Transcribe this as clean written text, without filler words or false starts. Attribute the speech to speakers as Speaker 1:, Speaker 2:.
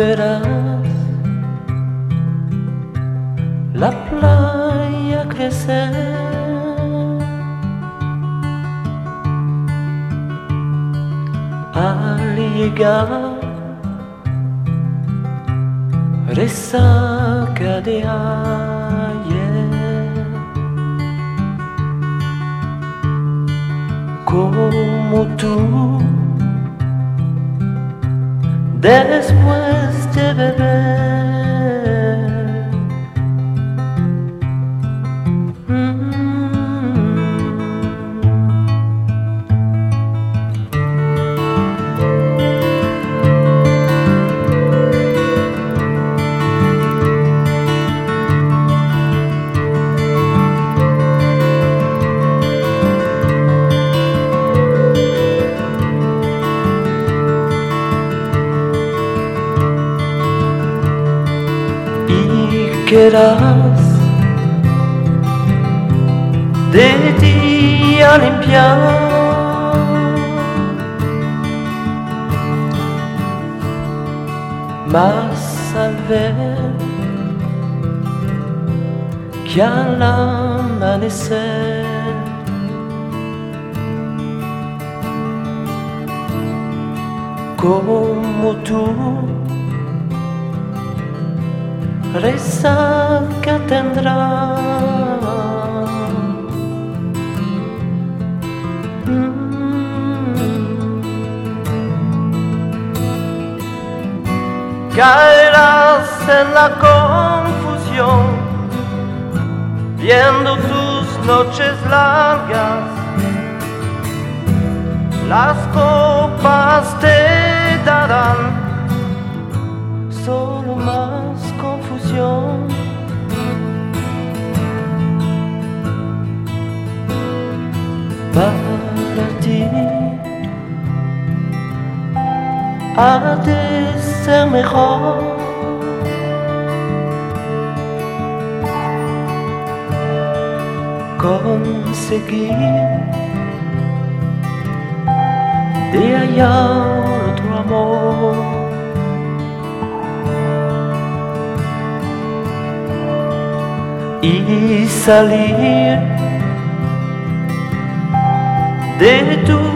Speaker 1: verás la playa crecer. Al llegar, resaca de ayer, como tú, después de beber. Querrás de ti a limpiar más al ver que al amanecer como tú resaca tendrá. Caerás en la confusión, viendo tus noches largas. Las copas te darán solo más confusión. Para ti ha de ser mejor conseguir de hallar otro amor. Y salir de tu